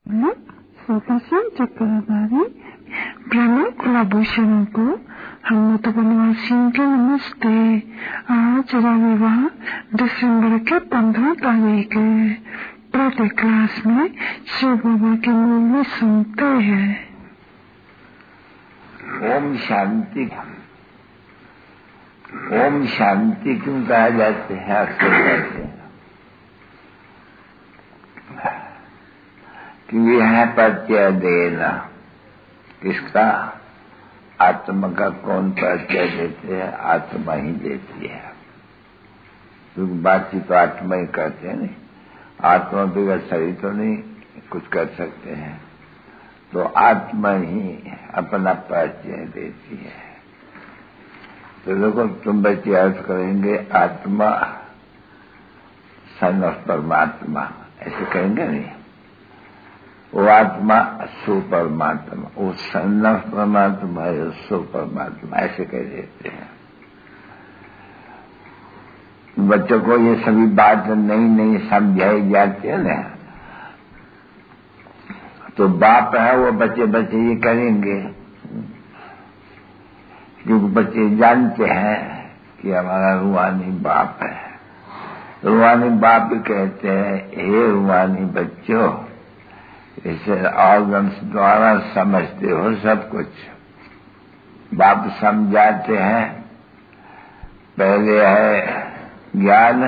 Sukasam Chakravari, Brahma कुलभूषणों को हम मतवनवासियों के नमस्ते। आज रविवार दिसंबर के 15 तारीख है। प्रति क्लास में शिव बाबा के मूल में सुनते हैं। ओम शांति। ओम शांति क्यों कहा जाते हैं? अक्सर कहते हैं कि यह परिचय देना किसका? आत्मा का। कौन परिचय देते हैं? आत्मा ही देती है। क्योंकि बातचीत तो आत्मा ही करते हैं। नहीं, आत्मा बगैर शरीर तो नहीं कुछ कर सकते हैं, तो आत्मा ही अपना परिचय देती है। तो देखो, तुम बच्चे अर्थ करेंगे आत्मा सन ऑफ परमात्मा, ऐसे कहेंगे नहीं। वो आत्मा सो परमात्मा, वो सन ऑफ परमात्मा है, सो परमात्मा, ऐसे कह देते हैं। बच्चों को ये सभी बात नई समझाई जाती है ना, तो बाप है वो बच्चे ये करेंगे, क्योंकि बच्चे जानते हैं कि हमारा रूहानी बाप है। रूहानी बाप भी कहते हैं, हे रूहानी बच्चों, इसे ऑर्गन्स द्वारा समझते हो सब कुछ। बाप समझाते हैं, पहले है ज्ञान,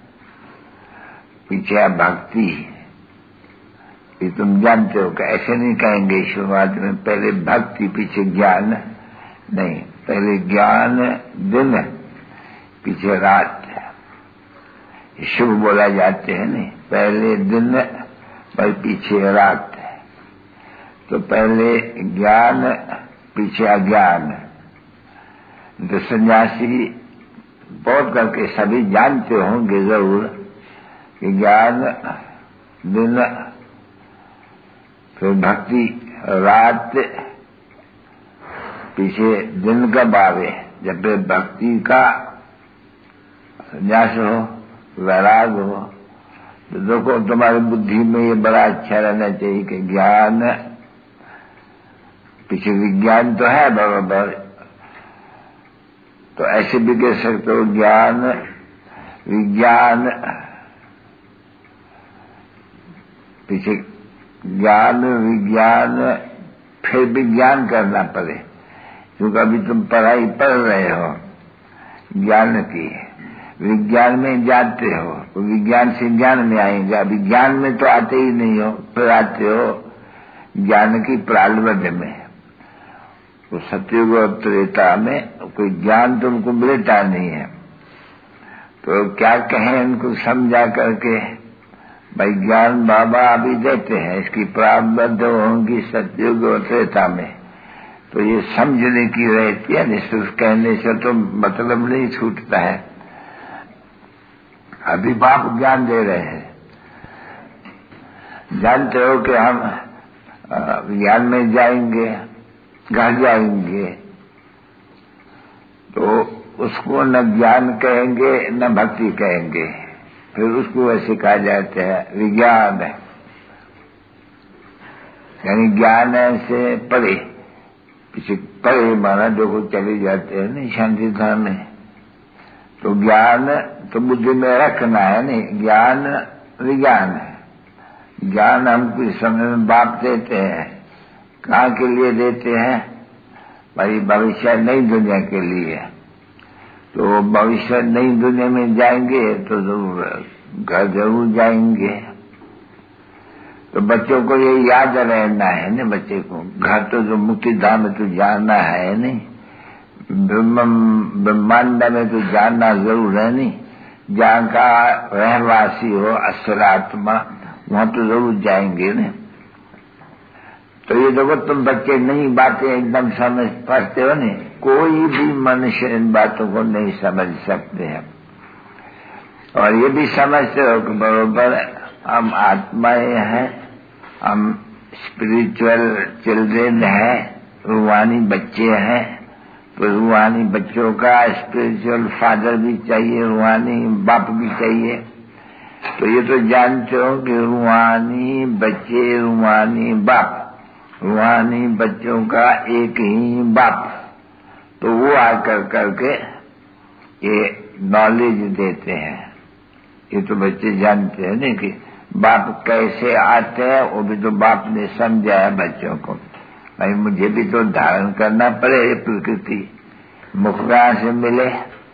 पीछे है भक्ति। ये तुम जानते हो कि ऐसे नहीं कहेंगे शुरुआत में पहले भक्ति पीछे ज्ञान, नहीं, पहले ज्ञान दिन पीछे रात। शुभ बोला जाते हैं नहीं, पहले दिन पर पीछे रात। तो पहले ज्ञान पीछे अज्ञान। तो सन्यासी बहुत करके सभी जानते होंगे जरूर कि ज्ञान दिन, फिर भक्ति रात, पीछे दिन कब आवे? जब भक्ति का संन्यास हो, वैराग हो। तो देखो, तुम्हारी बुद्धि में ये बड़ा अच्छा रहना चाहिए कि ज्ञान पीछे विज्ञान तो है बराबर, तो ऐसे भी कह सकते हो ज्ञान विज्ञान, पीछे ज्ञान विज्ञान, फिर विज्ञान करना पड़े, क्योंकि अभी तुम पढ़ाई पढ़ रहे हो ज्ञान की, विज्ञान में जाते हो, तो विज्ञान से ज्ञान में आएंगे। विज्ञान में तो आते ही नहीं हो, फिर आते हो ज्ञान की प्रारंभ में। तो सतयुग और त्रेता में कोई ज्ञान तुमको मिलता नहीं है, तो क्या कहें इनको समझा करके, भाई ज्ञान बाबा अभी देते हैं, इसकी प्रारब्ध होंगी सतयुग और त्रेता में। तो ये समझने की रहती है, निश्चित कहने से तो मतलब नहीं छूटता है। अभी बाप ज्ञान दे रहे हैं। जानते हो कि हम ज्ञान में जाएंगे, घर जाएंगे, तो उसको न ज्ञान कहेंगे न भक्ति कहेंगे, फिर उसको ऐसे कहा जाता है विज्ञान, यानी ज्ञान से परे, पीछे परे माना देखो चले जाते हैं नहीं शांति धाम में। तो ज्ञान तो बुद्धि में रखना है नहीं, ज्ञान विज्ञान है। ज्ञान हमको इस समय में बाप देते हैं, कहाँ के लिए देते हैं? भाई भविष्य नई दुनिया के लिए। तो भविष्य नई दुनिया में जाएंगे तो घर जरूर जाएंगे। तो बच्चों को ये याद रहना है ना, बच्चे को घर तो जो मुक्ति धाम में तो जाना है नहीं, ब्रह्मांड में तो जानना जरूर है नहीं। जहाँ का रहवासी हो असरात्मा, वहां तो जरूर जाएंगे ना। तो ये देखो, तुम बच्चे नई बातें एकदम समझ पाते हो नहीं, कोई भी मनुष्य इन बातों को नहीं समझ सकते हैं। और ये भी समझते हो कि बरोबर हम आत्माएं हैं, हम स्पिरिचुअल चिल्ड्रेन हैं, रूहानी बच्चे हैं। तो रूहानी बच्चों का स्पिरिचुअल फादर भी चाहिए, रूहानी बाप भी चाहिए। तो ये तो जानते हो कि रूहानी बच्चे, रूहानी बाप, रूहानी बच्चों का एक ही बाप, तो वो आकर करके ये नॉलेज देते हैं। ये तो बच्चे जानते हैं नहीं कि बाप कैसे आते हैं, वो भी तो बाप ने समझाया बच्चों को। भाई मुझे भी तो धारण करना पड़े प्रकृति, मुख कहाँ से मिले,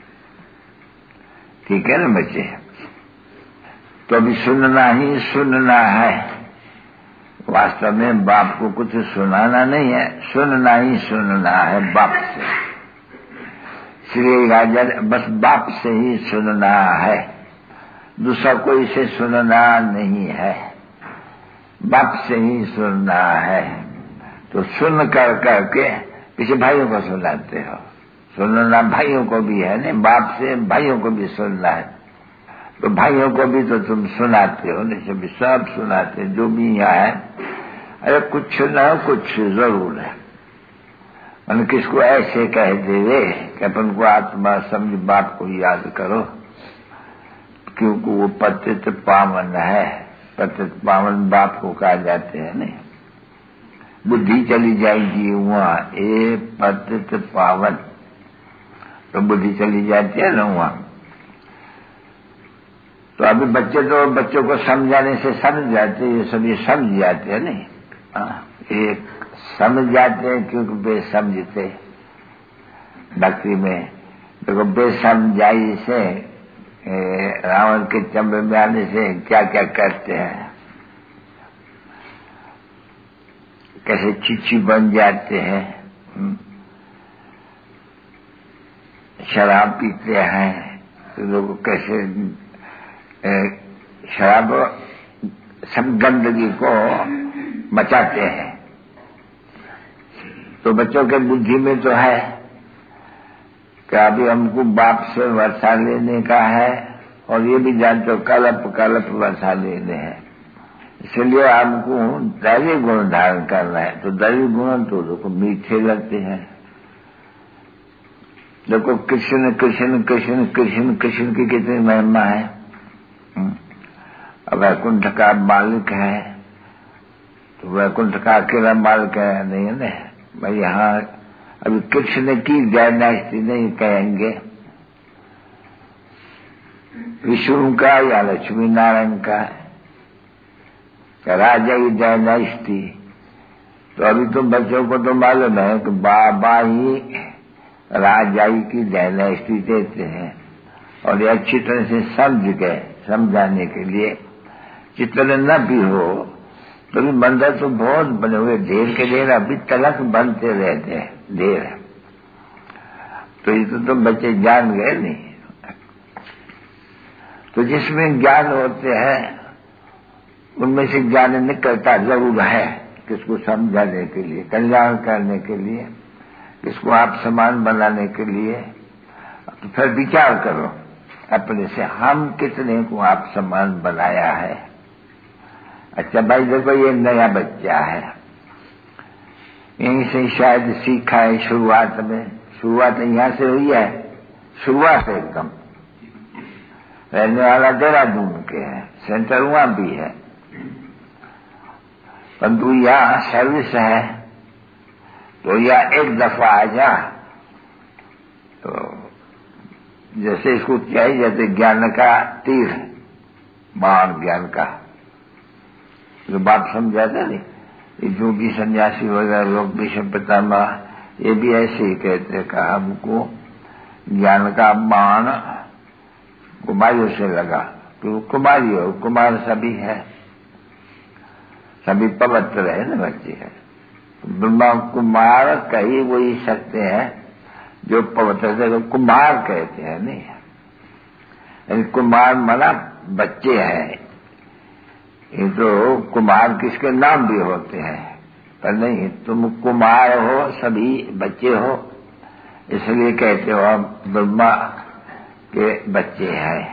ठीक है ना बच्चे। तो अभी सुनना ही सुनना है, वास्तव में बाप को कुछ सुनाना नहीं है, सुनना ही सुनना है बाप से। इसलिए राजा बस बाप से ही सुनना है, दूसरा कोई से सुनना नहीं है, बाप से ही सुनना है। तो सुन कर करके पीछे भाइयों को सुनाते हो, सुनना भाइयों को भी है नहीं, बाप से भाइयों को भी सुनना है, तो भाइयों को भी तो तुम सुनाते हो नहीं, भी सब सुनाते जो भी यहाँ है। अरे कुछ न कुछ जरूर है, मन किसको ऐसे कह देवे कि अपन को आत्मा समझ बाप को याद करो, क्योंकि वो पतित पावन है। पतित पावन बाप को कहा जाते हैं नहीं, बुद्धि चली जाएगी वहाँ, ए पतित पावन, तो बुद्धि चली जाती है ना वहाँ। तो अभी बच्चे तो बच्चों को समझाने से समझ जाते, ये सभी समझ जाते हैं नहीं, एक समझ जाते हैं क्योंकि बेसमझते भक्ति में। देखो बेसमझाई से रावण के चंबे में आने से क्या क्या करते हैं, कैसे चिच्ची बन जाते हैं, शराब पीते हैं, तो लोग कैसे शराब सब गंदगी को बचाते हैं। तो बच्चों के बुद्धि में तो है कि अभी हमको बाप से वर्षा लेने का है, और ये भी जानते हो कल्प वर्षा लेने हैं, इसलिए हमको दैवी गुण धारण करना है। तो दैवी गुण तो लोग मीठे लगते हैं। देखो कृष्ण कृष्ण कृष्ण कृष्ण कृष्ण की कितनी महिमा है। वैकुंठ का मालिक है, तो वैकुंठ का अकेला मालिक है नहीं है ना भाई। यहाँ अभी कृष्ण की जयनास्ती नहीं कहेंगे, विष्णु का या लक्ष्मी नारायण का राजा की जयनास्ती। तो अभी तो बच्चों को तो मालूम है कि बाबा ही राजाई की जयनास्ती देते हैं, और ये अच्छी तरह से समझ गए। समझाने के लिए जितने न भी हो तो भी मंदिर तो बहुत बने हुए, ढेर के ढेर अभी तलक बनते रहते हैं ढेर। तो ये तो बच्चे जान गए नहीं। तो जिसमें ज्ञान होते हैं उनमें से ज्ञान निकलता जरूर है, किसको समझाने के लिए, कल्याण करने के लिए, किसको आप समान बनाने के लिए। तो फिर विचार करो अपने से, हम कितने को आप समान बनाया है। अच्छा भाई देखो ये नया बच्चा है, यहीं से शायद सीखा है शुरुआत में, शुरुआत यहाँ से हुई है, शुरुआत एकदम। रहने वाला देहरादून के है, सेंटर वहां भी है, परंतु यहाँ सर्विस है। तो यह एक दफा आ जा, तो जैसे इसको चाहिए जैसे ज्ञान का तीर, बाण ज्ञान का, जो बात समझाता नहीं, ये जो भी सन्यासी वगैरह लोग भीष्म पितामह ये भी ऐसे ही कहते हैं कि हमको ज्ञान का बाण कुमारियों से लगा, तो कुमारी हो, कुमार सभी है, सभी पवित्र है ना बच्चे है। ब्रह्मा कुमार कही वो ही सकते हैं जो पवित्र से, कुमार कहते हैं नहीं। कुमार माना बच्चे हैं, ये तो कुमार किसके नाम भी होते हैं, पर नहीं तुम कुमार हो, सभी बच्चे हो, इसलिए कहते हो हम ब्रह्मा के बच्चे हैं।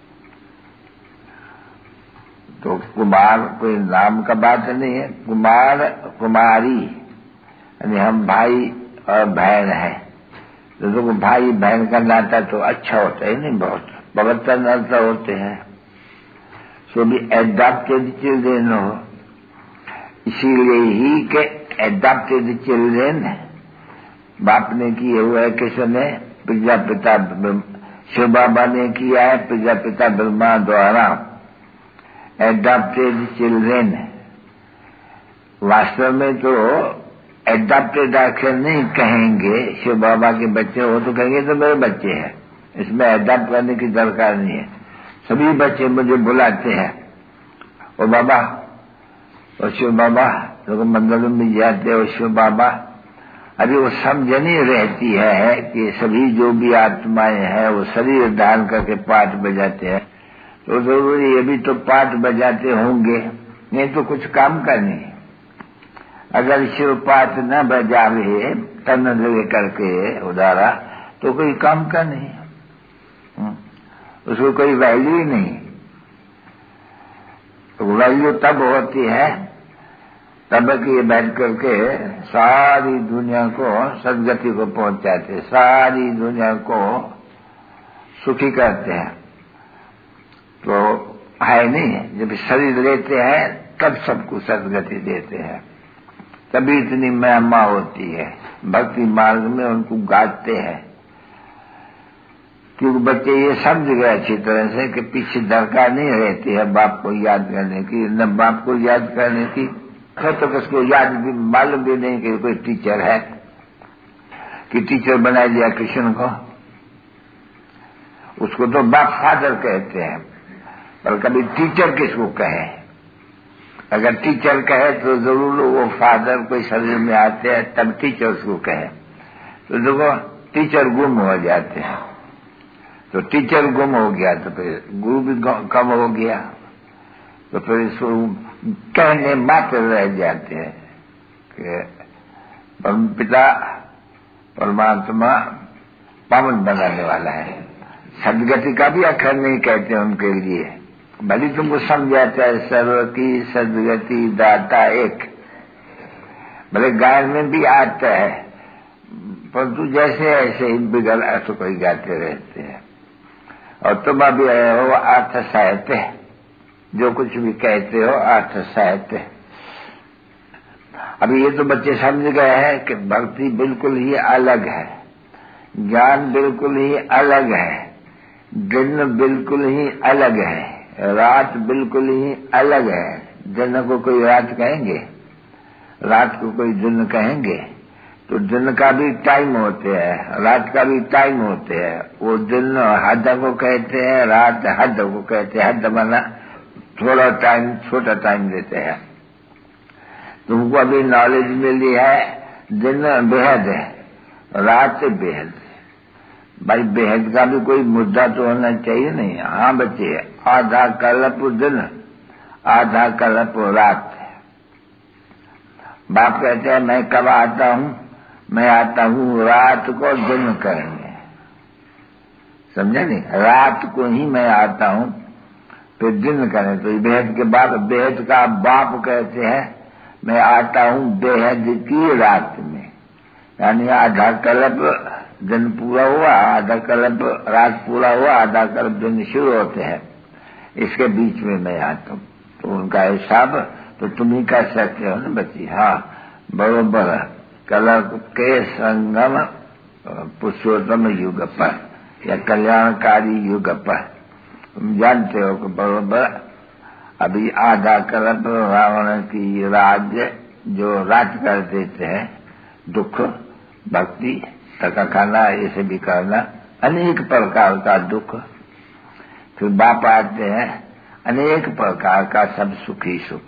तो कुमार कोई नाम का बात नहीं है, कुमार कुमारी यानी हम भाई और बहन है। तो भाई बहन का नाता तो अच्छा होता है नहीं, बहुत पवित्र नाता होते हैं। सो भी एडॉप्टेड चिल्ड्रेन हो। इसीलिए ही के एडॉप्टेड चिल्ड्रेन बाप ने किए हुए है, किसने? प्रजापिता शिव बाबा ने किया है, प्रजापिता ब्रह्मा द्वारा। एडॉप्टेड चिल्ड्रेन, वास्तव में तो एडॉप्टेड आखिर नहीं कहेंगे। शिव बाबा के बच्चे हो तो कहेंगे तो मेरे बच्चे हैं, इसमें एडॉप्ट करने की दरकार नहीं है। सभी बच्चे मुझे बुलाते हैं, ओ बाबा, और शिव बाबा, लोग मंदिरों में जाते हैं, और शिव बाबा। अभी वो समझनी रहती है कि सभी जो भी आत्माएं हैं वो शरीर धारण करके पाठ बजाते हैं, तो जरूरी ये भी तो पाठ बजाते होंगे, नहीं तो कुछ काम का नहीं। अगर शिव पाठ न बजावे तन लगे करके उदारा तो कोई काम का नहीं, उसको कोई वैल्यू ही नहीं। तो वैल्यू तब होती है तब कि ये बैठ करके सारी दुनिया को सदगति को पहुंचाते, सारी दुनिया को सुखी करते हैं। तो है नहीं, जब शरीर लेते हैं तब सबको सदगति देते हैं, तभी इतनी महिमा होती है। भक्ति मार्ग में उनको गाते हैं, क्योंकि बच्चे ये समझ गए अच्छी तरह से कि पीछे दरकार नहीं रहती है बाप को याद करने की, न बाप को याद करने की, तो किसको याद भी मालूम भी नहीं कि कोई टीचर है, कि टीचर बना दिया कृष्ण को। उसको तो बाप फादर कहते हैं, पर कभी टीचर किसको कहे? अगर टीचर कहे तो जरूर वो फादर कोई शरीर में आते हैं तब टीचर उसको कहे, तो देखो टीचर गुम हो जाते हैं। तो टीचर गुम हो गया तो फिर गुरु भी कम हो गया, तो फिर इसको कहने मात्र रह जाते हैं कि परम पिता परमात्मा पावन बनाने वाला है। सदगति का भी अक्षर नहीं कहते उनके लिए, भले तुमको समझाता है सर्व की सदगति दाता एक, भले गायन में भी आता है, परंतु जैसे ऐसे ही बिगड़ अर्थ कोई गाते रहते हैं। और तुम अभी हो अर्थ साहित्य, जो कुछ भी कहते हो अर्थ साहित्य। अभी ये तो बच्चे समझ गए हैं कि भक्ति बिल्कुल ही अलग है, ज्ञान बिल्कुल ही अलग है, दिन बिल्कुल ही अलग है, रात बिल्कुल ही अलग है। दिन को कोई रात कहेंगे, रात को कोई दिन कहेंगे? तो दिन का भी टाइम होते हैं, रात का भी टाइम होते हैं। वो दिन हद को कहते हैं, रात हद को कहते हैं। हद माना थोड़ा टाइम, छोटा टाइम देते हैं। तुमको अभी नॉलेज मिली है, दिन बेहद है, रात बेहद। भाई बेहद का भी कोई मुद्दा तो होना चाहिए नहीं। हाँ बच्चे, आधा कल्प दिन, आधा कल्प रात। बाप कहते हैं मैं कब आता हूँ? मैं आता हूँ रात को दिन करने, समझे नहीं? रात को ही मैं आता हूँ, फिर दिन करने। तो बेहद के बाप, बेहद का बाप कहते हैं मैं आता हूँ बेहद की रात में, यानी आधा कल्प दिन पूरा हुआ, आधा कल्प रात पूरा हुआ, आधा कल्प दिन शुरू होते हैं, इसके बीच में मैं आता हूँ। तो उनका हिसाब तो तुम ही कर सकते हो ना बच्ची। हाँ बरोबर, कल्प के संगम पुरुषोत्तम युग पर या कल्याणकारी युग पर, तुम जानते हो कि बरोबर अभी आधा कल्प रावण की राज्य जो राज कर देते हैं, दुख भक्ति टका खाना ऐसे भी करना, अनेक प्रकार का दुख। फिर बाप आते हैं, अनेक प्रकार का सब सुख ही सुख।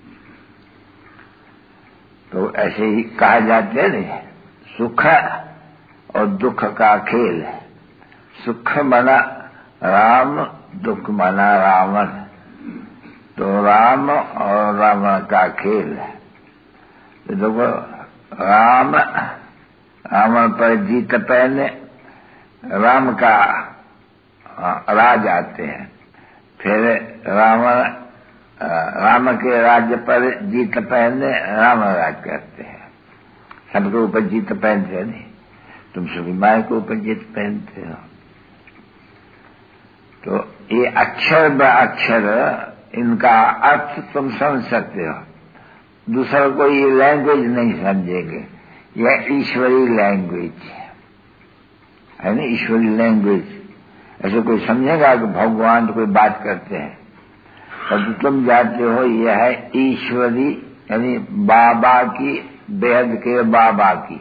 तो ऐसे ही कहा जाते हैं नहीं, सुख और दुख का खेल। सुख माना राम, दुख माना रावण। तो राम और रावण का खेल। तो देखो राम, रावण पर जीत पहने राम का राज आते हैं, फिर रावण राम के राज्य पर जीत पहने राम राज करते हैं। सबके ऊपर जीत पहनते हैं नहीं, तुम सभी माय के ऊपर जीत पहनते हो। तो ये अक्षर ब अक्षर इनका अर्थ तुम समझ सकते हो, दूसरा कोई ये लैंग्वेज नहीं समझेंगे। यह ईश्वरी लैंग्वेज है ना, ईश्वरी लैंग्वेज। ऐसे कोई समझेगा कि भगवान तो कोई बात करते हैं, तो तुम जानते हो यह है ईश्वरी, यानी बाबा की, बेहद के बाबा की,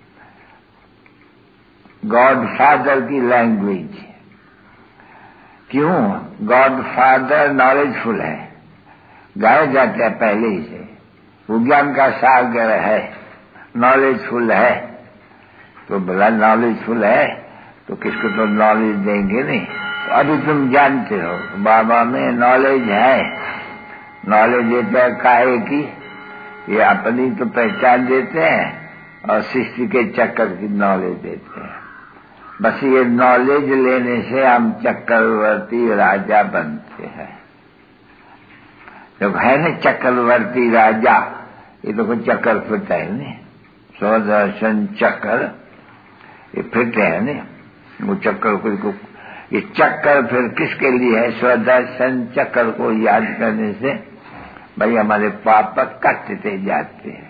गॉड फादर की लैंग्वेज। क्यों? गॉड फादर नॉलेजफुल है, गाया जाता है पहले ही से, वो ज्ञान का सागर है, नॉलेजफुल है। तो भला नॉलेजफुल है तो किसको तो नॉलेज देंगे नहीं। तो अभी तुम जानते हो बाबा में नॉलेज है। नॉलेज देता है काहे की? ये अपनी तो पहचान देते हैं और सृष्टि के चक्कर की नॉलेज देते हैं। बस ये नॉलेज लेने से हम चक्रवर्ती राजा बनते हैं। जब है ना चक्रवर्ती राजा, ये तो कोई चक्कर फिरता है नहीं, स्वदर्शन चक्कर ये फिरते हैं नहीं, वो चक्कर को ये चक्कर फिर किसके लिए है? स्वदर्शन चक्कर को याद करने से भाई हमारे पाप कटते जाते हैं।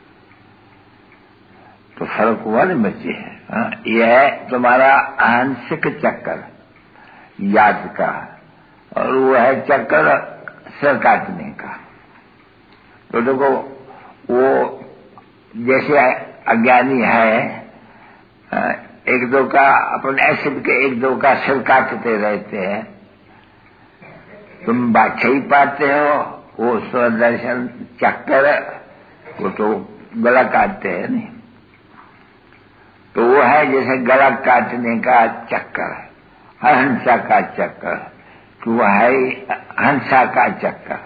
तो फर्क हुआ ना बच्चे। यह है तुम्हारा आंशिक चक्कर याद का, और वो है चक्कर सिर काटने का। तो देखो वो जैसे अज्ञानी है, एक दो का अपन ऐसे के एक दो का सिर काटते रहते हैं, तुम बादशाही पाते हो, वो स्वदर्शन चक्कर वो तो गला काटते हैं नहीं। तो वो है जैसे गला काटने का चक्कर, हंसा का चक्कर, तो वो है हंसा का चक्कर,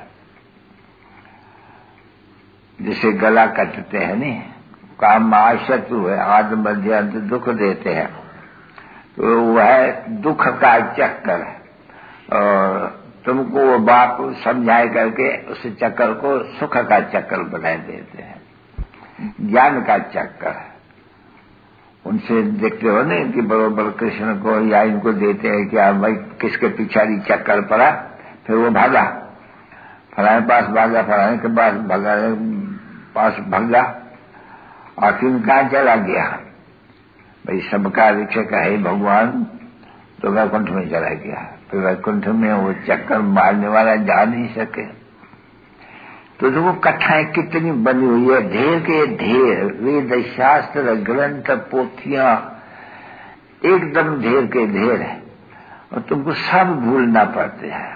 जिसे गला काटते हैं नहीं, काम शत्रु है, आदि मध्य अंत दुख देते हैं, तो वो है दुख का चक्कर। और तुमको वो बाप समझाए करके उस चक्कर को सुख का चक्कर बना देते हैं, ज्ञान का चक्कर। उनसे देखते हो ना कि बरोबर कृष्ण को या इनको देते हैं कि भाई किसके पिछाड़ी चक्कर पड़ा, फिर वो भागा, फलाने पास भागा, फलाने के पास भागा, पास भागा, आखिर कहाँ चला गया? भाई सबका रक्षक है भगवान, तो वैकुंठ में चला गया। फिर वैकुंठ में वो चक्कर मारने वाला जा नहीं सके। तो जो वो कथाएं कितनी बनी हुई है, ढेर के ढेर वेद शास्त्र ग्रंथ पोथियां एकदम ढेर के ढेर है, और तुमको सब भूलना पड़ते हैं।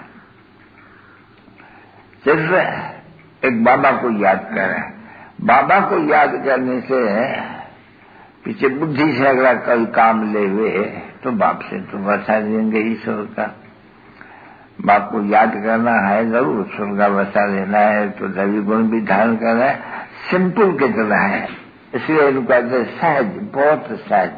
सिर्फ एक बाबा को याद करें, बाबा को याद करने से पीछे बुद्धि से अगर कोई काम ले हुए तो बाप से तो वसा देंगे ईश्वर का। बाप को याद करना है जरूर, ईश्वर का वसा लेना है तो दैवी गुण भी धारण करना है, सिंपल की तरह है, इसलिए इनको कहते हैं सहज, बहुत सहज।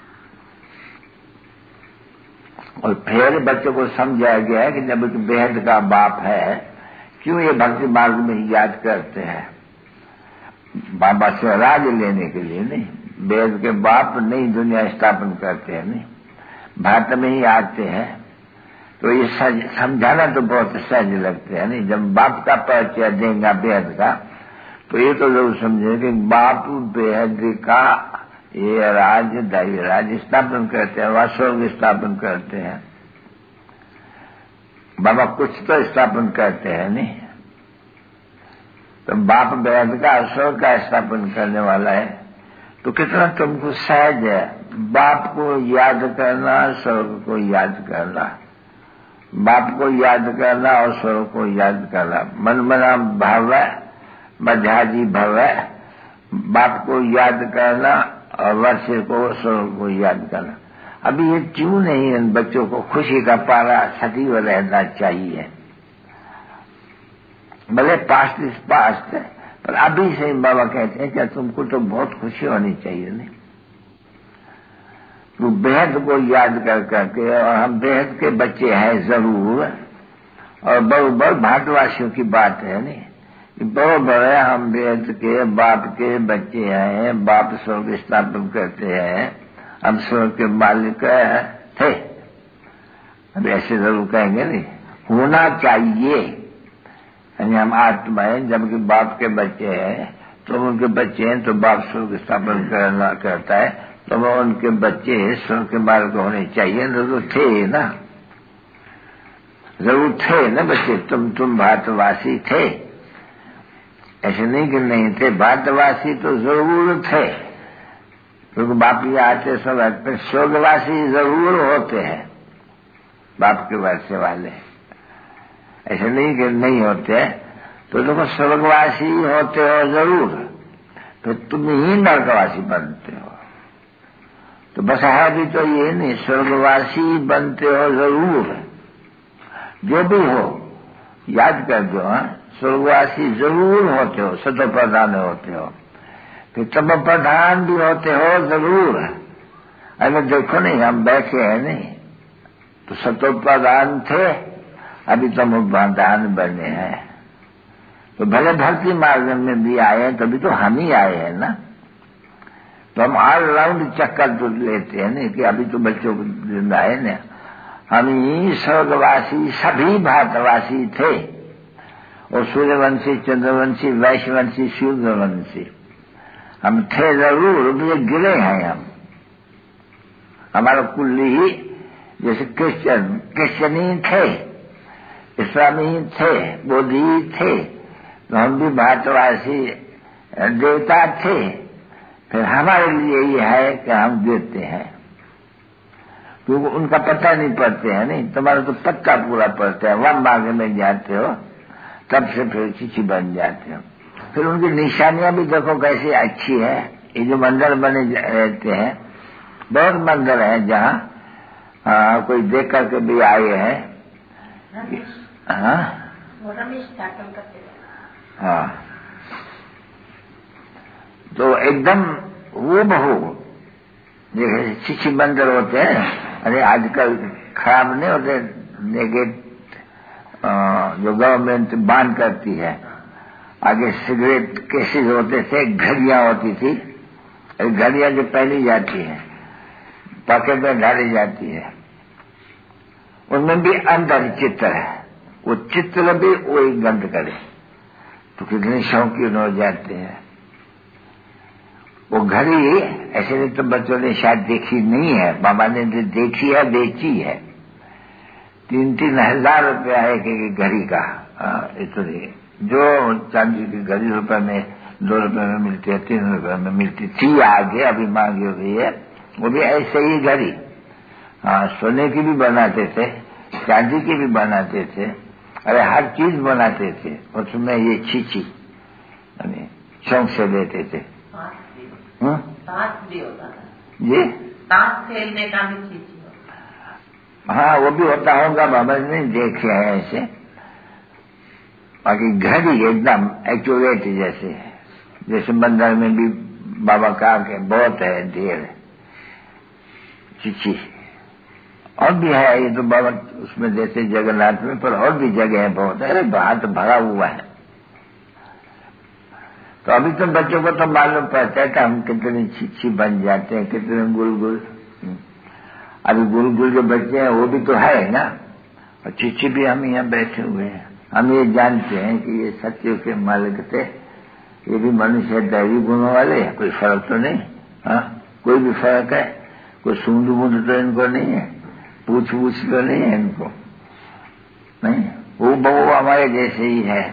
और फिर बच्चों को समझाया गया है कि जब एक बेहद का बाप है, क्यों ये भक्ति मार्ग में ही याद करते हैं? बाबा से राज लेने के लिए नहीं, वेद के बाप नहीं दुनिया स्थापन करते हैं नहीं, भारत में ही आते हैं। तो ये समझाना तो बहुत सहज लगते हैं नहीं। जब बाप का परिचय देंगे बेहद का, तो ये तो जरूर समझे कि बाप बेहद का ये राज दैवी राज स्थापन करते हैं, वह स्वर्ग स्थापन करते हैं। बाबा कुछ तो स्थापन करते हैं नहीं, तो बाप बेहद का स्वर्ग का स्थापन करने वाला है। तो कितना तुमको सहज है बाप को याद करना, स्वर्ग को याद करना, बाप को याद करना और स्वर्ग को याद करना। मन मना भव मध्याजी भव, बाप को याद करना और वर्ष को स्वर्ग को याद करना। अभी ये क्यों नहीं इन बच्चों को खुशी का पारा सदैव रहना चाहिए? भले पास्ट इज पास्ट, पर अभी से बाबा कहते हैं कि तुमको तो बहुत खुशी होनी चाहिए नहीं, तो बेहद को याद कर करके। और हम बेहद के बच्चे हैं जरूर, और बरोबर भारतवासियों की बात है नहीं, बरोबर है हम बेहद के बाप के बच्चे हैं, बाप स्वर्ग स्थापन करते हैं, हम स्वर्ग के मालिक थे। अब ऐसे जरूर कहेंगे नहीं, होना चाहिए यानी हम आत्मा है, जबकि बाप के बच्चे हैं, तो उनके बच्चे हैं, तो बाप स्वर्ग स्थापन करता है, तो वो उनके बच्चे स्वर्ग के मार्ग होने चाहिए, तो थे ना, जरूर थे ना बच्चे। तुम भारतवासी थे, ऐसे नहीं कि नहीं थे, भारतवासी तो जरूर थे, क्योंकि बाप ये आते सब स्वर्गवासी जरूर होते हैं, बाप के वर्षे वाले, ऐसे नहीं कि नहीं होते। तो देखो स्वर्गवासी होते हो जरूर, तो तुम ही नरकवासी बनते हो। तो बस है भी तो ये नहीं, स्वर्गवासी बनते हो जरूर, जो भी हो याद कर दो। स्वर्गवासी जरूर होते हो, सतो प्रधान होते हो, फिर तम प्रधान भी होते हो जरूर। अगर देखो नहीं, हम बैठे हैं नहीं, तो सतो प्रधान थे, अभी तम प्रधान बने हैं। तो भले भक्ति मार्ग में भी आए हैं, तभी तो हम ही आए हैं ना। तो हम ऑल राउंड चक्कर तो लेते हैं नहीं कि अभी तो बच्चों को जिंदा है ना। हम ही स्वर्गवासी सभी भारतवासी थे, और सूर्यवंशी, चंद्रवंशी, वैश्यवंशी, शूद्रवंशी हम थे जरूर, ये गिरे हैं हम। हमारा कुल ही जैसे क्रिश्चियनी थे, इस्लामी थे, बौद्धी थे, तो हम भी भारतवासी देवता थे। फिर हमारे लिए ये है कि हम गिरते हैं, क्योंकि उनका पता नहीं पड़ते हैं नहीं, तुम्हारा तो पत्ता पूरा पड़ता है। वह मार्ग में जाते हो, तब से फिर चिची बन जाते हो। फिर उनकी निशानियां भी देखो कैसी अच्छी है। ये जो मंदिर बने रहते हैं, बहुत मंदिर है जहाँ कोई देख करके भी आए हैं। हाँ, तो एकदम वो बहु जैसे चिची मंदिर होते हैं। अरे आजकल खराब नहीं होते, नेगेट जो गवर्नमेंट बैन करती है। आगे सिगरेट केसेस होते थे, घड़ियां होती थी, घड़ियां जो पहनी जाती है, पॉकेट में डाली जाती है, उनमें भी अंदर चित्र है। वो चित्र भी वही गंध करे, तो कितने शौकीन हो जाते हैं। वो घड़ी ऐसे नहीं तो बच्चों ने शायद देखी नहीं है, बाबा ने जो देखी है बेची है। 3-3 हजार रुपया है कि घड़ी का, इतनी जो चांदी की घड़ी रुपए में, 2 रुपए में मिलती है, 3 रुपए में मिलती थी, आगे अभी मांगी हो गई है। वो भी ऐसे ही घड़ी, हाँ, सोने की भी बनाते थे, चांदी की भी बनाते थे, अरे हर चीज बनाते थे। उसमें ये छीची शौक से लेते थे। भी होता था जी, ताश खेलने का भी छीची होता। हाँ, वो भी होता होगा, बाबा ने देखे हैं ऐसे। बाकी घड़ी एकदम एक्यूरेट जैसे, जैसे मंदिर में भी बाबा का के बहुत है, ढेर चिची। और भी है, ये तो बाबा उसमें जैसे जगन्नाथ में, पर और भी जगह है बहुत। अरे बाहर तो भरा हुआ है। तो अभी तो बच्चों को तो मालूम पड़ता है कि हम कितने छिछी बन जाते हैं, कितने गुलगुल। अभी गुलगुल जो बच्चे हैं वो भी तो है ना, और छिछी भी हम यहाँ बैठे हुए हैं। हम ये जानते हैं कि ये सत्य के मालिक थे, ये भी मनुष्य दैवी गुणों वाले हैं, कोई फर्क तो नहीं। हाँ, कोई भी फर्क है? कोई सूंद बूंद तो इनको नहीं है, पूछ तो नहीं है इनको, नहीं, वो बहु हमारे जैसे ही है।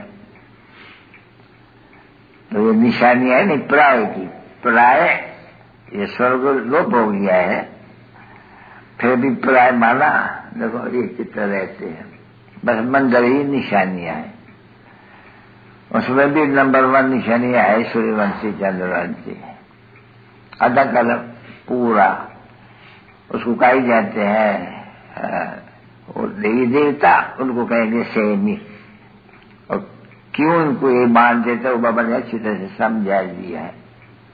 तो ये निशानी है नहीं प्राय की, प्राय ये स्वर्ग लोप हो गया है, फिर भी प्राय माना। देखो ये चित्र रहते हैं, बस मंदिर ही निशानियां है। उसमें भी नंबर 1 निशानियां है सूर्यवंशी, चंद्रवंशी, आधा कलम पूरा। उसको कही जाते हैं देवी देवता, उनको कहेंगे सेमी। और क्यों उनको ये मान देते, वो बाबा ने अच्छी तरह से समझा दिया है।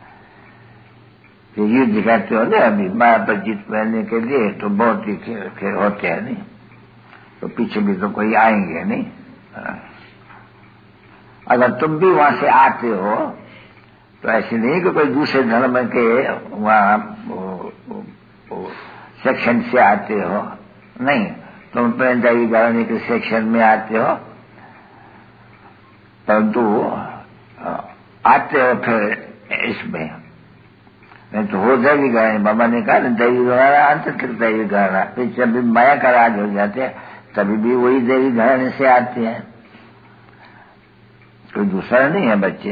तो युद्ध कहते हो ना, अभी माया पर जीत पहनने के लिए तो बहुत ही खेल होते हैं नहीं, तो पीछे भी तो कोई आएंगे नहीं। अगर तुम भी वहां से आते हो तो ऐसे नहीं कि कोई दूसरे धर्म के वहां सेक्शन से आते हो, नहीं, तुम प्रेमदायी गाने के सेक्शन में आते हो, परंतु आते हो फिर इसमें नहीं तो हो जाएगी गहराई। बाबा ने कहा ना दैवी घराना अंत तक दैवी घराना, फिर जब भी माया का राज हो जाते हैं तभी भी वही दैवी घराने से आते हैं, कोई दूसरा नहीं है बच्चे।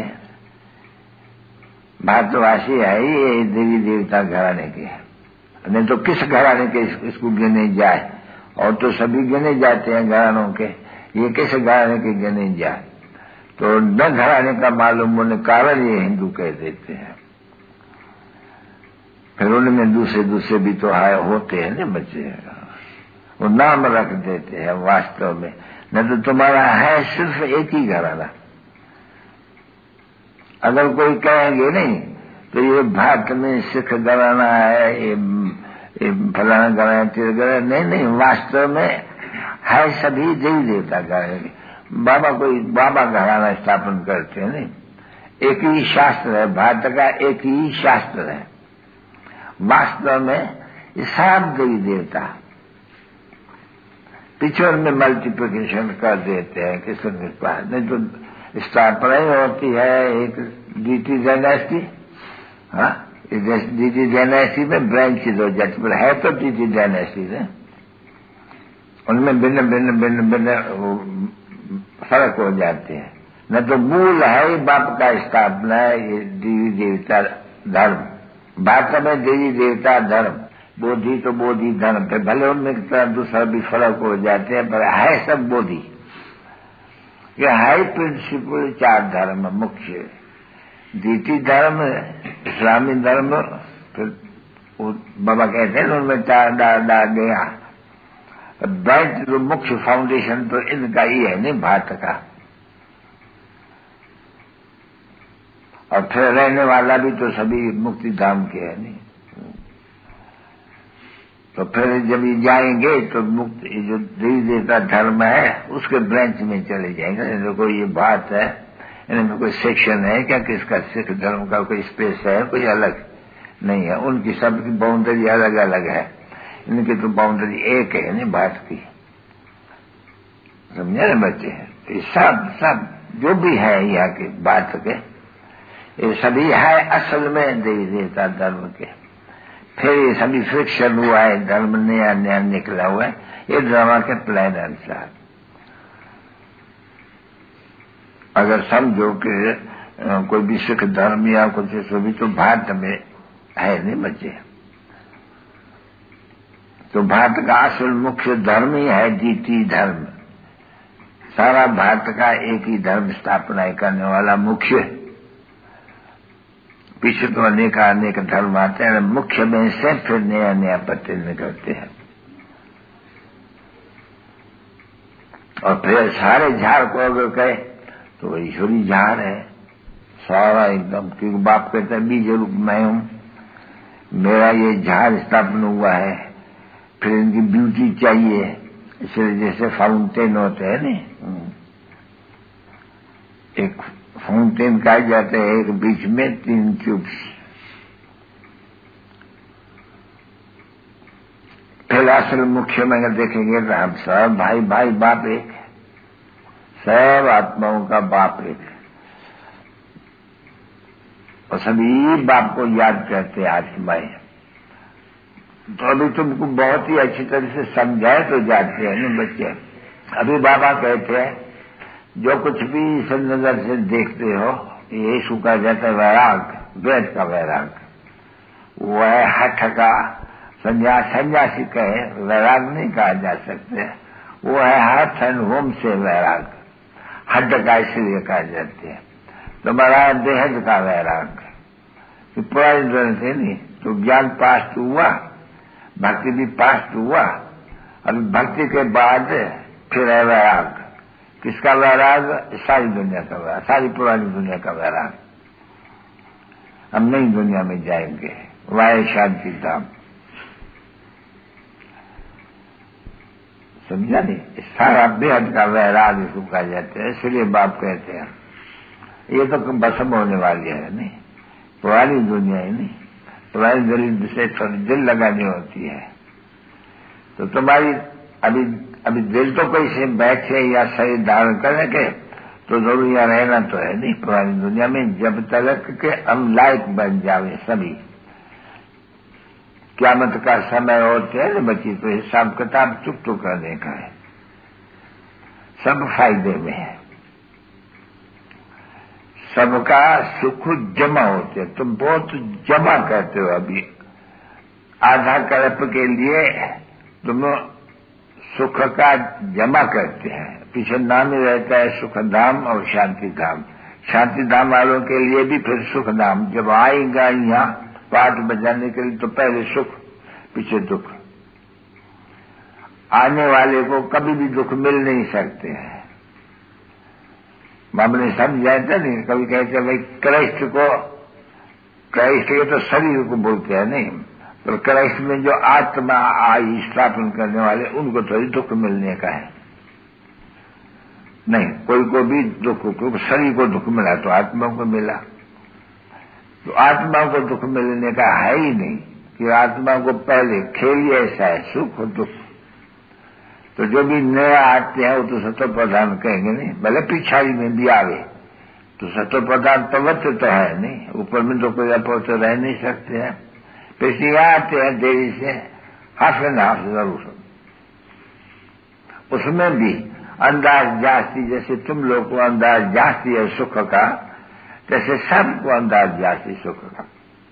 भारतवासी है ये देवी देवता घराने के, नहीं तो किस घराने के इसको गिने जाए, और तो सभी गिने जाते हैं घरानों के, ये किस घराने के गिने जाए। तो न घराने का मालूम होने कारण ये हिंदू कह देते हैं। फिर उनमें दूसरे भी तो होते हैं ना बच्चे, वो नाम रख देते हैं वास्तव में, न तो तुम्हारा है सिर्फ एक ही घराना। अगर कोई कहेंगे नहीं तो ये भारत में सिख घराना है, ये फलाना घराना घराना, नहीं, वास्तव में है सभी देवी देवता घराने। बाबा घराना स्थापन करते हैं नहीं, एक ही शास्त्र है भारत का, एक ही शास्त्र है। वास्तव में ये सब देवी देवता पिछड़ में मल्टीप्लिकेशन कर देते हैं किसी के पास, नहीं तो स्थापना ही होती है एक डीटी डायनेस्टी। हाँ, डीटी डायनेस्टी में ब्रांचेज हो जाती, पर है तो डीटी डायनेस्टी है, उनमें भिन्न फर्क हो जाते हैं। न तो मूल है ही बाप का स्थापना है ये देवी देवता धर्म। भारत में देवी देवता धर्म, बोधि तो बोधि धर्म पे, भले उनमें तरह दूसरा भी फर्क हो जाते हैं, पर है सब बोधि। ये हाई प्रिंसिपल चार धर्म मुख्य, दीति धर्म, इस्लामी धर्म, फिर बाबा कहते हैं उनमें चार डाल गया। बैठ जो मुख्य फाउंडेशन तो इनका ही है नहीं भारत का, और फिर रहने वाला भी तो सभी मुक्ति धाम के है नहीं। तो फिर जब ये जाएंगे तो मुक्ति जो देवी देवता धर्म है उसके ब्रांच में चले जाएंगे। इनमें कोई ये बात है, इनमें कोई सेक्शन है क्या किसका सिख धर्म का कोई स्पेस है, कोई अलग नहीं है। उनकी सबकी बाउंड्री अलग अलग है, इनकी तो बाउंड्री एक है नहीं भारत की, समझे ना बच्चे। ये सब जो भी है यहाँ के बात के, ये सभी है असल में देवी देवता धर्म के। फिर ये सभी फ्रिक्शन हुआ है, धर्म नया निकला हुआ है, ये ड्रामा के प्लान अनुसार। अगर समझो कि कोई भी सिख धर्म या कुछ भी तो भारत में है नहीं बच्चे, तो भारत का असल मुख्य धर्म ही है डीटी धर्म। सारा भारत का एक ही धर्म स्थापना करने वाला मुख्य, पीछे तो अनेक धर्म आते हैं, मुख्य में से फिर नया पत्ते निकलते हैं। और फिर सारे झाड़ को अगर कहे तो वो ईश्वरी झाड़ है सारा एकदम, क्योंकि बाप कहते हैं बीज रूप मैं हूं, मेरा ये झाड़ स्थापन हुआ है। फिर इनकी ब्यूटी चाहिए, इसलिए जैसे फाउंटेन होते हैं नहीं, एक फाउंटेन कहा जाते हैं, एक बीच में 3 ट्यूब्स। फिर असल मुख्य में अगर देखेंगे तो हम सब भाई बाप एक, सब आत्माओं का बाप एक, और सभी बाप को याद करते हैं आत्माएं। तो अभी तुमको बहुत ही अच्छी तरह से समझाए तो जाते हैं ना बच्चे। अभी बाबा कहते हैं जो कुछ भी इस नजर से देखते हो ये सुखा जाता है वैराग, द्वैत का वैराग। वो है हठ का सन्यासी कहे, वैराग नहीं कहा जा सकते, वो है हठ एंड होम से वैराग। हड्ड का इसलिए कहा जाते हैं। तुम्हारा बेहद का वैराग पुरानी तरह से नहीं, तो ज्ञान पास हुआ, भक्ति भी पास हुआ, और भक्ति के बाद फिर है वैराग। किसका वैराग? सारी दुनिया का वैराग, सारी पुरानी दुनिया का वैराग। हम नई दुनिया में जाएंगे, वाय शांति धाम, समझा नहीं। सारा बेहद का वैराग इसको कहा जाता है। इसलिए बाप कहते हैं ये तो भस्म होने वाली है नहीं, पुरानी दुनिया है नहीं, पुरानी दिल से दिल लगानी होती है। तो तुम्हारी अभी दिल तो कोई से बैठे या शरीर धारण करने के, तो जरूर यहाँ रहना तो है नहीं पुरानी दुनिया में, जब तक के हम लायक बन जावे सभी। क़यामत का समय होते है न बची, तो हिसाब किताब चुप तो करने का है, सब फायदे में है, सबका सुख जमा होते हैं। तुम बहुत जमा करते हो, अभी आधा कल्प के लिए तुम सुख का जमा करते हैं। पीछे नाम ही रहता है सुख धाम और शांति धाम। शांति धाम वालों के लिए भी फिर सुख धाम। जब आएगा यहाँ पाठ बजाने के लिए तो पहले सुख, पीछे दुख। आने वाले को कभी भी दुख मिल नहीं सकते हैं। हमने समझाया था नहीं, कभी कहते भाई क्राइस्ट के तो शरीर को बोलते हैं नहीं, तो क्राइस्ट में जो आत्मा आई स्थापन करने वाले उनको थोड़ी दुख मिलने का है नहीं। कोई को भी दुख, क्योंकि शरीर को दुख मिला तो आत्मा को मिला, तो आत्मा को दुख मिलने का है ही नहीं कि आत्मा को पहले खेल ही ऐसा है सुख और दुख। तो जो भी नया आते हैं वो तो सत्व प्रधान कहेंगे नहीं, भले पिछाड़ी में भी आवे तो सत्व प्रधान पवित्र तो है नहीं, ऊपर में तो कोई अपवित्र रह नहीं सकते हैं। फिर आते हैं देरी से हाफ एंड हाफ जरूर, उसमें भी अंदाज जास्ती, जैसे तुम लोग को अंदाज जास्ती है सुख का, जैसे सबको अंदाज जास्ती सुख का।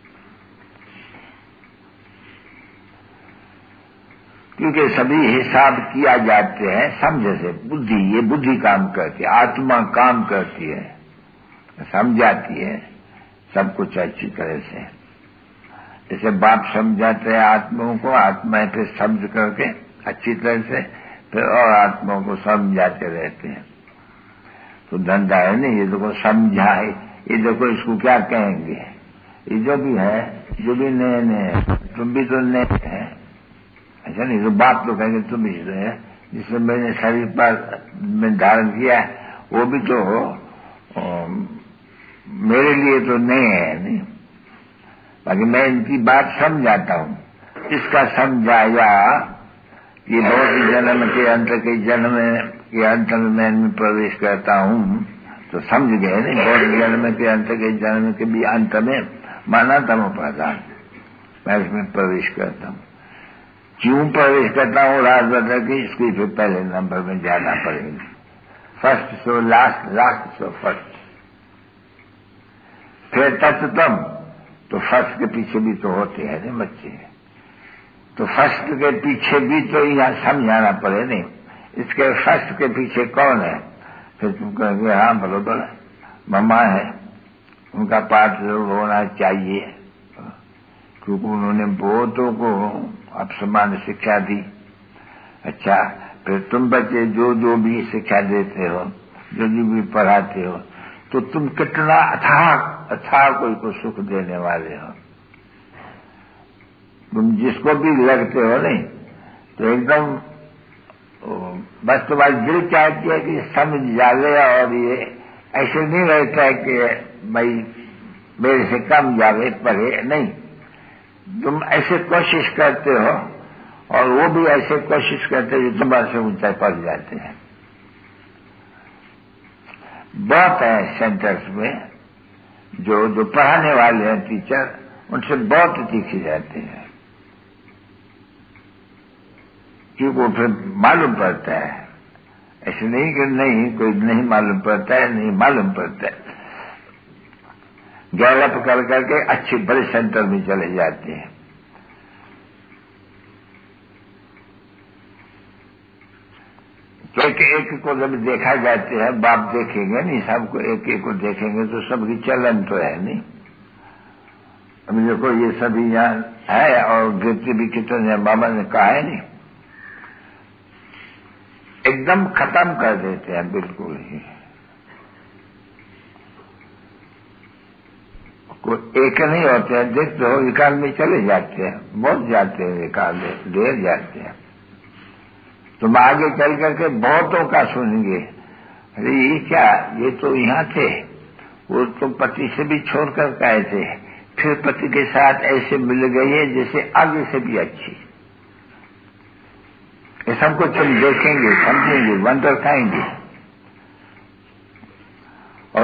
क्योंकि सभी हिसाब किया जाते हैं समझ से, बुद्धि, ये बुद्धि काम करती है, आत्मा काम करती है, समझाती है सब कुछ अच्छी तरह से। जैसे बाप समझाते हैं आत्माओं को, आत्माएं फिर समझ करके अच्छी तरह से फिर और आत्माओं को समझाते रहते हैं। तो धंधा है नहीं, ये देखो समझाए, ये देखो इसको क्या कहेंगे, ये जो भी है, जो भी नए नए, तुम भी तो नए हैं, ऐसा नहीं। तो बाप तो कहेंगे तुम भी तो है, जिसमें मैंने शरीर पर में धारण किया वो भी तो हो, मेरे लिए तो नए है नहीं। बाकी मैं इनकी बात समझाता हूँ, इसका समझाया कि बहुत जन्म के अंत के जन्म के अंत में मैं प्रवेश करता हूँ, तो समझ गए नहीं। बहुत जन्म के अंत के जन्म के भी अंत में माना तम प्रधान, मैं इसमें प्रवेश करता हूँ। क्यों प्रवेश करता हूँ राज बदल के, इसकी फिर पहले नंबर में जाना पड़ेगा। First so last, last so first, फिर तत्तम। तो फर्स्ट के पीछे भी तो होते हैं ना बच्चे, तो फर्स्ट के पीछे भी तो यहाँ समझाना पड़े नहीं, इसके फर्स्ट के पीछे कौन है। फिर तुम कहोगे हाँ बरोबर मम्मा है, उनका पाठ जरूर होना चाहिए, क्योंकि उन्होंने बहुतों को अब समान शिक्षा दी। अच्छा, फिर तुम बच्चे जो जो भी शिक्षा देते हो, जो जो भी पढ़ाते हो, तो तुम कितना अथाह कोई को सुख देने वाले हो। तुम जिसको भी लगते हो नहीं, तो एकदम बस तुम्हारी दिल चाहती है कि समझ जावे, और ये ऐसे नहीं रहता है कि भाई मेरे से कम जावे पढ़े, नहीं। तुम ऐसे कोशिश करते हो और वो भी ऐसे कोशिश करते हैं जो तुम्हारे से ऊंचाई पड़ जाते हैं। बहुत है सेंटर्स में जो पढ़ाने वाले हैं टीचर, उनसे बहुत तीखी जाते हैं, क्योंकि वो फिर मालूम पड़ता है। ऐसे नहीं कि नहीं कोई नहीं मालूम पड़ता है, नहीं मालूम पड़ता है। डेवलप कर करके अच्छे बड़े सेंटर में चले जाते हैं। तो एक को जब देखा जाते हैं, बाप देखेंगे नहीं, सबको एक एक को देखेंगे तो सबकी चलन तो है नहीं। अभी देखो ये सभी यहाँ है और गिरते भी कितने बाबा ने कहा है नहीं, एकदम खत्म कर देते हैं बिल्कुल ही। कोई एक नहीं होते हैं, देखते हो एकाल में चले जाते हैं, बहुत जाते हैं एकाल में, ढेर जाते हैं। तुम आगे चल करके बहुतों का सुनेंगे, अरे ये क्या, ये तो यहाँ थे, वो तो पति से भी छोड़कर गए थे, फिर पति के साथ ऐसे मिल गई है जैसे आगे से भी अच्छी। ये सबको तुम देखेंगे, समझेंगे, वंडर खाएंगे।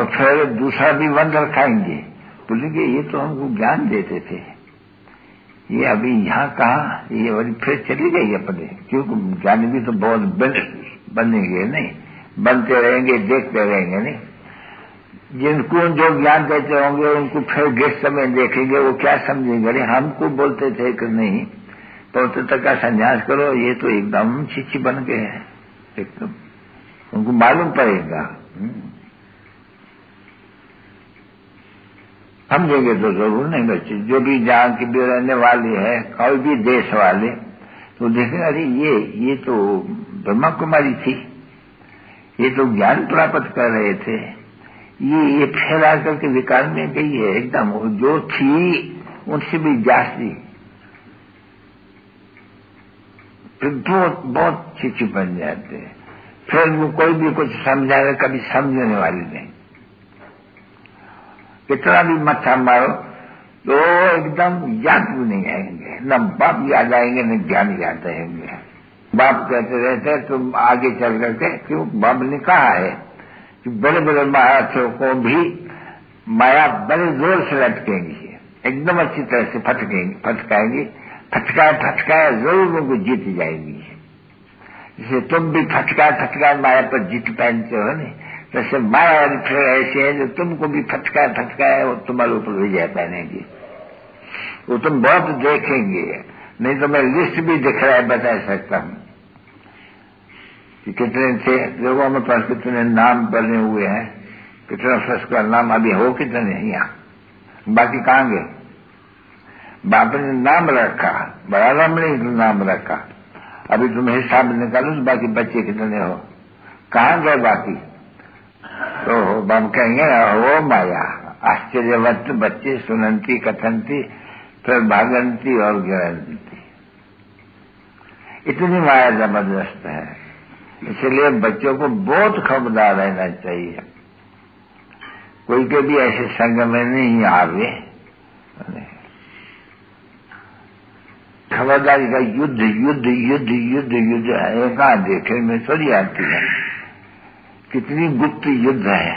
फिर दूसरा भी वंदर खाएंगे, बोलेंगे ये तो हमको ज्ञान देते थे, ये अभी यहाँ कहा, ये वही फिर चली गई अपने। क्योंकि ज्ञान भी तो बहुत बनेंगे नहीं, बनते रहेंगे, देखते रहेंगे नहीं। जिनको जो ज्ञान देते होंगे उनको फिर गेस्ट समय देखेंगे, वो क्या समझेंगे, अरे हमको बोलते थे कि नहीं पवित्रता का संन्यास करो, ये तो एकदम छिछी बन गए हैं, एकदम उनको मालूम पड़ेगा। समझेंगे तो जरूर नहीं बच्चे, जो भी जहाँ की भी रहने वाले है, कोई भी देश वाले, तो देखेंगे अरे ये तो ब्रह्मा कुमारी थी, ये तो ज्ञान प्राप्त कर रहे थे, ये फैला करके विकार में गई है, एकदम जो थी उनसे भी जास्ती, फिर बहुत चिची बन जाते हैं। फिर वो कोई भी कुछ समझाएगा, कभी समझने वाली नहीं। कितना भी मत्था मारो तो एकदम याद भी नहीं आएंगे, न बाप याद आएंगे न ज्ञान याद आएंगे। बाप कहते रहते तुम आगे चल करके, क्यों बाप ने कहा है कि बड़े बड़े महाराजों को भी माया बड़े जोर से लटकेंगी, एकदम अच्छी तरह से फटकाएंगी, फटकाए जरूर उनको जीत जाएगी। जैसे तुम भी फटकाए माया पर जीत पहनते हो नहीं, जैसे माया फिर ऐसे है जो तुमको भी फटकाए वो तुम्हारे ऊपर विजय पहनेगी। वो तुम बहुत देखेंगे, नहीं तो मैं लिस्ट भी दिख रहा है, बता सकता हूँ कि कितने थे लोगों में पास, कितने नाम बने हुए हैं, कितना फर्स्ट का नाम अभी हो कितने यहाँ, बाकी कहाँ गए। बाप ने नाम रखा, बड़ा राम ने नाम रखा, अभी तुम हिसाब निकालो बाकी बच्चे कितने हो, कहाँ गए बाकी। तो बाप कहेंगे हो माया आश्चर्यवत बच्चे सुनंती कथनती फिर भागंती और गिरंती, इतनी माया जबरदस्त है। इसलिए बच्चों को बहुत खबरदार रहना चाहिए, कोई के भी ऐसे संग में नहीं आवे। खबरदारी का युद्ध युद्ध युद्ध युद्ध युद्ध है, कहाँ देखे में थोड़ी आती है, कितनी गुप्त युद्ध है।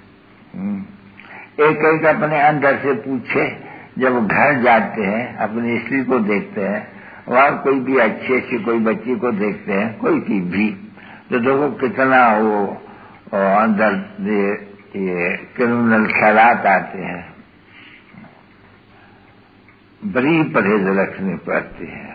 एक अपने अंदर से पूछे, जब घर जाते हैं अपनी स्त्री को देखते हैं, वहां कोई भी अच्छी अच्छी कोई बच्ची को देखते हैं, कोई की भी, तो देखो कितना वो अंदर ये क्रिमिनल ख्यालात आते हैं, बड़ी परहेज रखनी पड़ती है।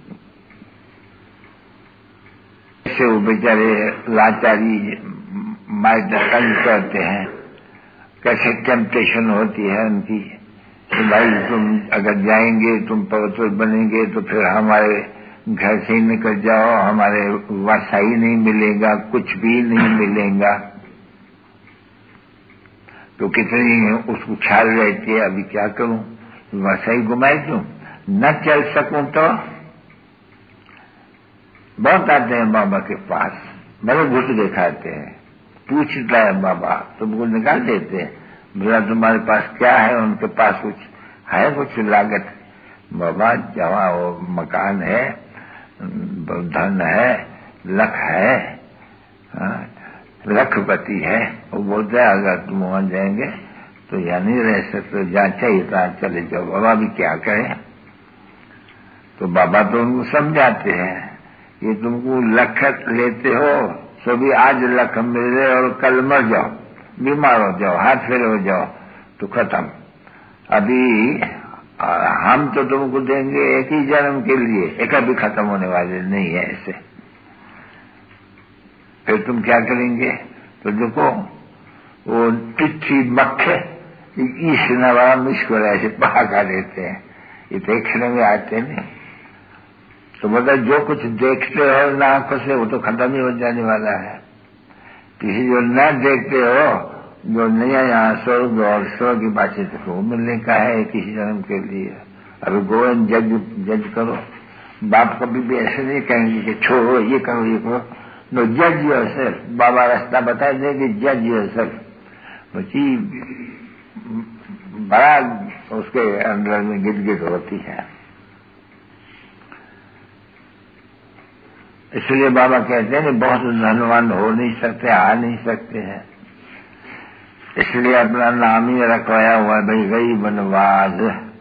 ऐसे वो बेचारे लाचारी माइट तंग करते हैं, कैसे टेम्पटेशन होती है उनकी कि भाई तुम अगर जाएंगे, तुम पवित्र बनेंगे तो फिर हमारे घर से ही निकल जाओ, हमारे वसाई नहीं मिलेगा, कुछ भी नहीं मिलेगा। तो कितनी उसको ख्याल रहती है, अभी क्या करूं, वसाई घुमाए क्यों, न चल सकूं तो बहुत आते हैं बाबा के पास, बड़े घुट दिखाते हैं, पूछता है बाबा, तुमको निकाल देते हैं, बोला तुम्हारे पास क्या है, उनके पास कुछ है, कुछ लागत, बाबा जहाँ वो मकान है, धन है, लख है, लखपति है, वो बोलते हैं अगर तुम वहां जाएंगे तो यहाँ नहीं रह सकते, जहाँ चाहिए तहाँ चले जाओ। बाबा भी क्या करें, तो बाबा तो उनको समझाते हैं, ये तुमको लख लेते हो तो भी आज लख मिल रहे और कल मर जाओ, बीमार हो जाओ, हाथ फेल हो जाओ तो खत्म। अभी हम तो तुमको देंगे एक ही जन्म के लिए, एक अभी खत्म होने वाले नहीं है ऐसे, फिर तुम क्या करेंगे। तो देखो वो चिट्ठी मक्खे ईसना वाला मुश्किल ऐसे पहाका देते हैं, ये देखने में आते नहीं। तो मतलब जो कुछ देखते हो ना आंखों से, वो तो खत्म ही हो जाने वाला है। किसी जो न देखते हो, जो नया यहाँ स्वर्ग और स्वर्ग की बातें तो वो मिलने का है किसी जन्म के लिए। अभी गो एंड जज करो, बाप कभी भी ऐसे नहीं कहेंगे कि छोड़ो ये करो ये करो, नो जज योरसेल्फ, बाबा रास्ता बता देंगे, जज योरसेल्फ। बच्ची बड़ा उसके अंदर में गिद होती है। इसलिए बाबा कहते हैं कि बहुत धनवान हो नहीं सकते, आ नहीं सकते हैं, इसलिए अपना नाम ही रखवाया हुआ भाई गरीब नवाज।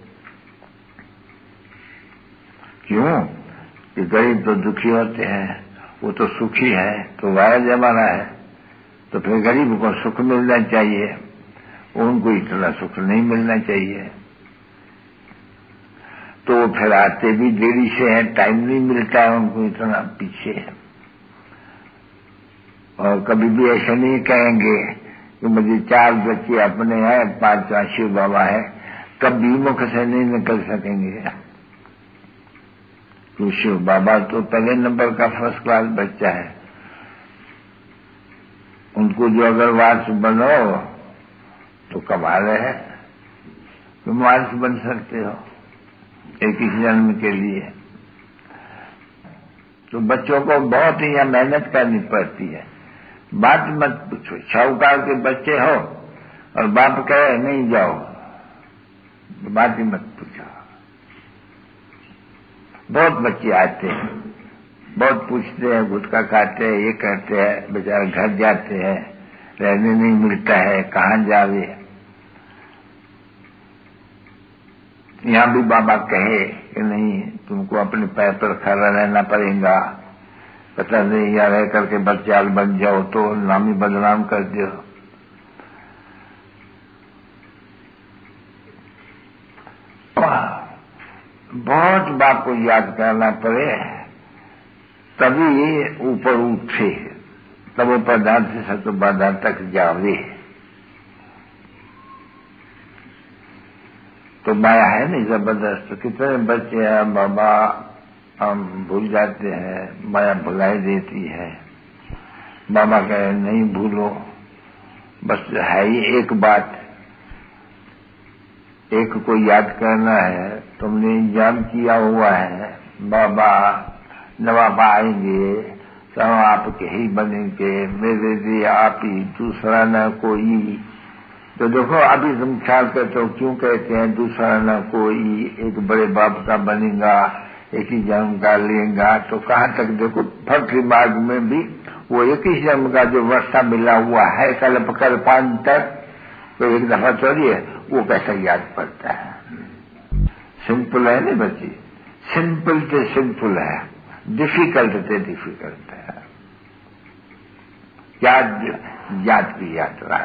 क्यों कि गरीब तो दुखी होते हैं, वो तो सुखी है, तो वाया जमाना है, तो फिर गरीब को सुख मिलना चाहिए, उनको इतना सुख नहीं मिलना चाहिए। तो वो फिर आते भी देरी से हैं, टाइम नहीं मिलता है उनको, इतना पीछे है। और कभी भी ऐसे नहीं कहेंगे कि मुझे 4 बच्चे अपने हैं, 5 शिव बाबा है, कभी मुख से नहीं निकल सकेंगे। तो शिव बाबा तो पहले नंबर का फर्स्ट क्लास बच्चा है, उनको जो अगर वारिस बनो तो कमाल है, तुम वारिस बन सकते हो एक ही जन्म के लिए। तो बच्चों को बहुत ही यहाँ मेहनत करनी पड़ती है। बात मत पूछो, शाहूकार के बच्चे हो और बाप कहे नहीं जाओ, तो बात ही मत पूछो। बहुत बच्चे आते हैं, बहुत पूछते हैं, गुटखा खाते हैं, ये करते हैं, बेचारे घर जाते हैं, रहने नहीं मिलता है, कहाँ जावे। यहाँ भी बाबा कहे कि नहीं, तुमको अपने पैर पर खड़ा रहना पड़ेगा, पता नहीं यहाँ रह करके बच्चाल बन जाओ तो नामी बदनाम कर दो। बहुत बाप को याद करना पड़े तभी ऊपर उठे, तब वो पदार्थ से सत्व पदार्थ तक जावे। तो माया है नहीं जबरदस्त। कितने बच्चे हैं बाबा हम भूल जाते हैं, माया भुलाई देती है। बाबा कहे नहीं भूलो, बस है ही एक बात, एक को याद करना है, तुमने इंतजाम किया हुआ है, बाबा नवाब आएंगे, सब आपके ही बनेंगे, मेरे लिए आप ही, दूसरा न कोई। तो देखो अभी तुम ख्याल करते हो, क्यों कहते हैं दूसरा न कोई, एक बड़े बाप का बनेगा, एक ही जन्म का लेगा, तो कहाँ तक देखो फर्क मार्ग में भी वो एक ही जन्म का जो वर्षा मिला हुआ है कल्प कल्पांत तक, तो एक दफा चलिए वो कैसा याद पड़ता है। सिंपल है ना बच्ची, सिंपल से सिंपल है, डिफिकल्ट से डिफिकल्ट है। याद की यात्रा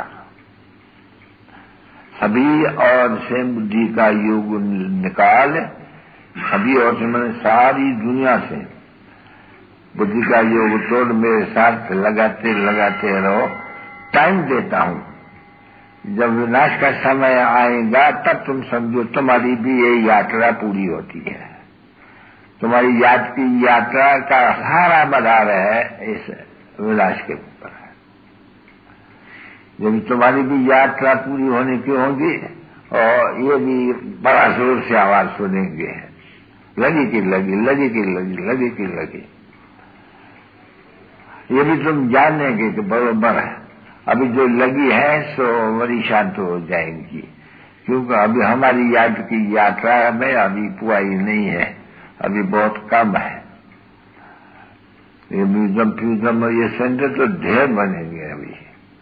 सभी और से बुद्धि का योग निकाल, सभी और से मैंने सारी दुनिया से बुद्धि का योग तोड़, मेरे साथ लगाते लगाते रहो। टाइम देता हूं, जब विनाश का समय आएगा तब तुम समझो तुम्हारी भी ये यात्रा पूरी होती है। तुम्हारी याद की यात्रा का सारा मदार है इस विनाश के ऊपर। जब तुम्हारी भी यात्रा पूरी होने की होगी और ये भी बड़ा जोर से आवाज सुनेंगे, लगी की लगी, लगी की लगी, लगी की लगी। ये भी तुम जानेंगे कि बरोबर है, अभी जो लगी है सो बड़ी शांत हो जाएंगी, क्योंकि अभी हमारी याद की यात्रा में अभी पुआई नहीं है, अभी बहुत कम है। ये म्यूजियम फ्यूजियम और ये सेंटर तो ढेर बनेंगे अभी,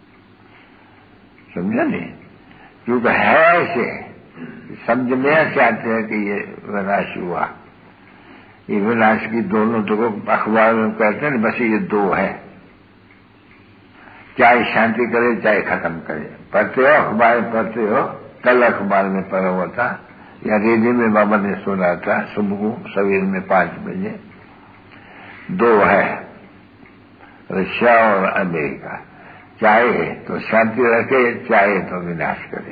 समझा नहीं, क्योंकि है ऐसे समझ में ऐसे आते हैं कि ये विनाश हुआ। ये विनाश की दोनों तो अखबार में कहते हैं बस ये दो है, चाहे शांति करे चाहे खत्म करे। पढ़ते हो अखबार पढ़ते हो, कल अखबार में पढ़ा हुआ था या रेडियो में बाबा ने सुना था सुबह सवेर में 5 बजे, दो है, रशिया और अमेरिका, चाहे तो शांति रखे चाहे तो विनाश करे।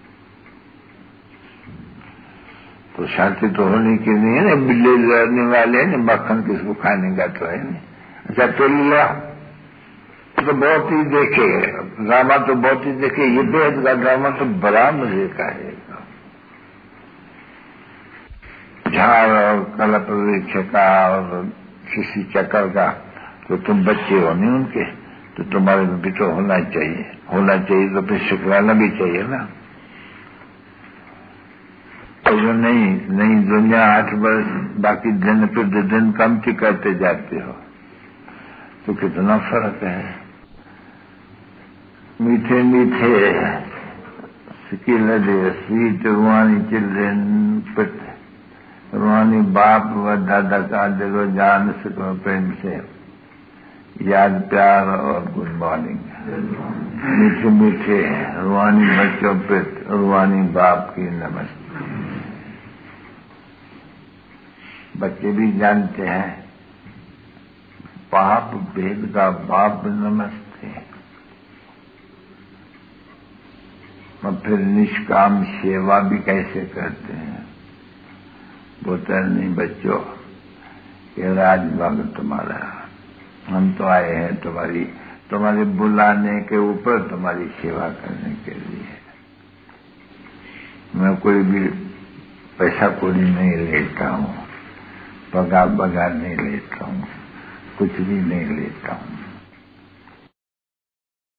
तो शांति तो होने की नहीं है ना, बिल्ली लड़ने वाले ने मक्खन किसको खाने का तो है नहीं। अच्छा तो लीला तो बहुत ही देखे, ड्रामा तो बहुत ही देखे, ये बेहद का ड्रामा तो बड़ा मजे का है। झाड़ और कलप वृक्ष का और किसी चक्कर का, तो तुम बच्चे हो नहीं उनके, तो तुम्हारे में भी तो होना चाहिए, होना चाहिए तो फिर सिखलाना भी चाहिए ना। तो नहीं दुनिया 8 वर्ष बाकी दिन पे दिन कमती करते जाते हो, तो कितना फर्क है। मीठे मीठे सिकिल दे स्वीट रूहानी चिल्ड्रन रूहानी बाप व दादा का दिलो जान सको प्रेम से याद प्यार और गुड मॉर्निंग। मीठे मीठे रूहानी बच्चों पे रूहानी बाप की नमस्ते। बच्चे भी जानते हैं पाप भेद का बाप नमस्ते। और फिर निष्काम सेवा भी कैसे करते हैं बोलते नहीं बच्चों ये राजभाग तुम्हारा, हम तो आए हैं तुम्हारे बुलाने के ऊपर तुम्हारी सेवा करने के लिए। मैं कोई भी पैसा कौड़ी नहीं लेता हूँ, पगार नहीं लेता हूँ, कुछ भी नहीं लेता हूँ।